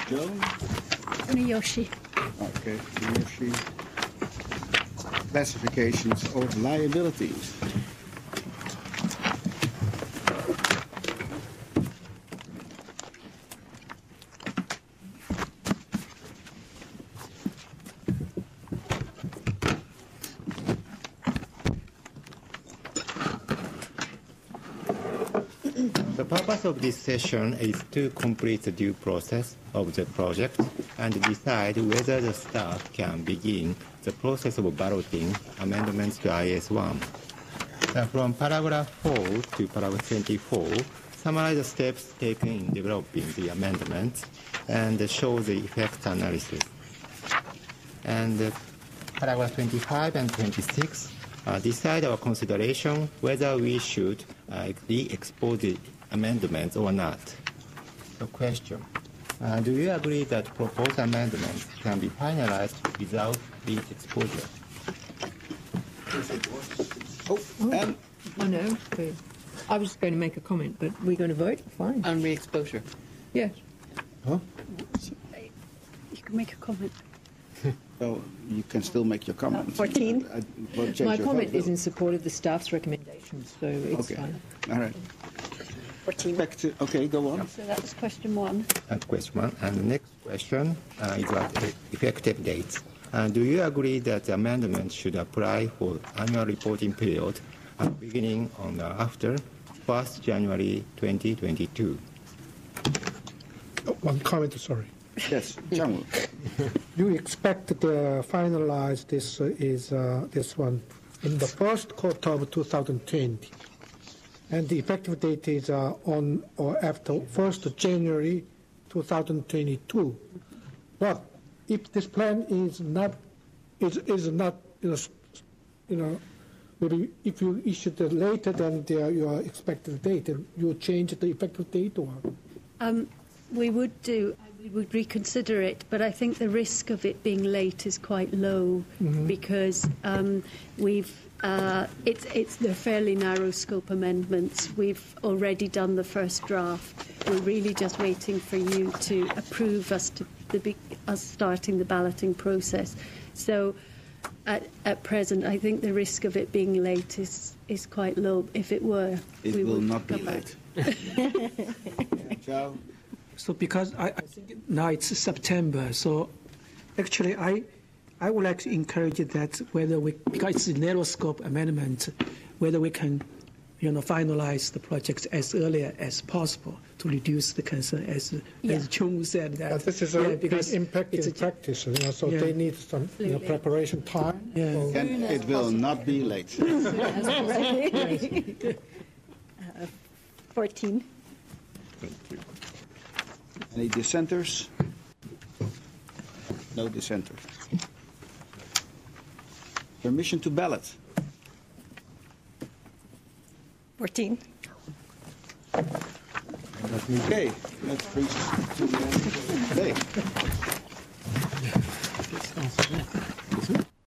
Joe? Kuniyoshi. Okay, Kuniyoshi. Classifications of liabilities. The purpose of this session is to complete the due process of the project and decide whether the staff can begin the process of balloting amendments to IS-1. From paragraph 4 to paragraph 24, summarize the steps taken in developing the amendments and show the effect analysis. And paragraph 25 and 26 decide our consideration whether we should re-expose the amendments or not. The question, do you agree that proposed amendments can be finalized without re-exposure? And Oh, no. I was going to make a comment, but we're going to vote? Fine. On re-exposure. Yes. huh? You can make a comment. So you can still make your comment. 14. My comment is in support of the staff's recommendations, so it's Okay. fine. All right. 14. Back to, okay, go on. So that was question 1. And question 1. And the next question is about effective dates. Do you agree that the amendment should apply for annual reporting period beginning on after 1st January 2022? One comment, sorry. Yes, Changwoo. You expect to finalize this one in the first quarter of 2020, and the effective date is on or after 1st January 2022. But if this plan is not maybe if you issued it later than your expected date, then you change the effective date, or We would reconsider it, but I think the risk of it being late is quite low because they're fairly narrow scope amendments. We've already done the first draft. We're really just waiting for you to approve us starting the balloting process. So at present, I think the risk of it being late is quite low. If it were, It will not be late. Ciao. So because I think now it's September, so actually I would like to encourage that because it's a narrow scope amendment, whether we can finalize the project as early as possible to reduce the concern, as Chung said. That this is a big impact in practice, so they need some preparation time. Yeah. And it will not be late. 14. Any dissenters? No dissenters. Permission to ballot. 14. Okay, that brings us to the end of the day.